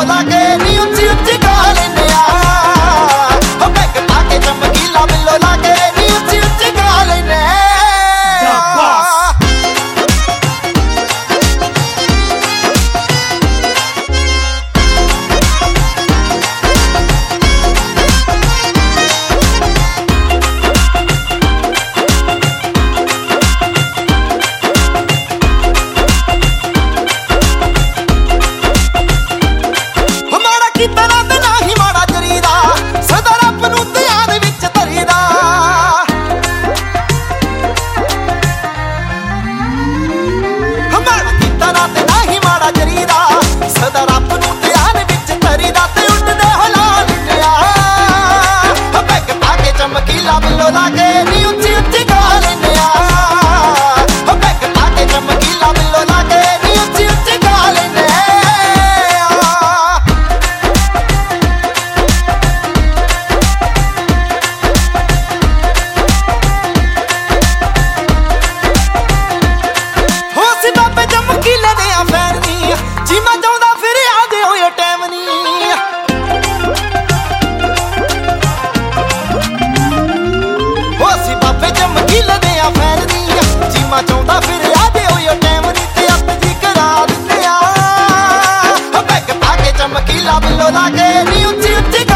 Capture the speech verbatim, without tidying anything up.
ਬਿੱਲੋ ਲਾ ਕੇ ਨੀ ਉੱਚੀ ਉੱਚੀ ਗਾ ਲੈਨੇ ਆ ਹੋ ਪੈਗ ਪਾ ਕੇ ਚਮਕੀਲਾ ਬਿੱਲੋ ਲਾ ਕੇ ਨੀ ਉੱਚੀ ਉੱਚੀ ਗਾ ਲੈਨੇ ਆ ਚਮਕੀਲਾ ਬਿੱਲੋ ਲਾ ਕੇ ਨੀ ਉੱਚੀ ਉੱਚੀ ਗਾ ਲੈਨੇ ਆ ਹੋ ਪੈਗ ਪਾ ਕੇ ਚਮਕੀਲਾ ਬਿੱਲੋ ਲਾ ਕੇ ਨੀ ਉੱਚੀ ਉੱਚੀ ਗਾ ਲੈਨੇ ਆ ਹੋ ਸੀ ਬਾਬੇ ਚਮਕੀਲੇ ਦੇ ਆ ਫੈਨ ਨੀ ਜੀਮਾ ਚਾਹੁੰਦਾ ਫਿਰ ਆ ਦੇ ਹੋਏ ਟਾਈਮ ਨੀ ਚਮਕੀਲੇ ਦੇ ਆ ਫੈਨ ਨੀ ਜੀਮਾ ਚਾਹੁੰਦਾ ਫਿਰ ਆ ਦੇ ਹੋਏ ਟਾਈਮ ਨੀ ਤੇ ਅੱਤ ਜੀ ਕਰਾ ਦਿੰਦੇ ਆ ਪੈਗ ਪਾ ਕੇ ਚਮਕੀਲਾ ਬਿੱਲੋ ਲਾ ਕੇ ਨੀ ਉੱਚੀ ਉੱਚੀ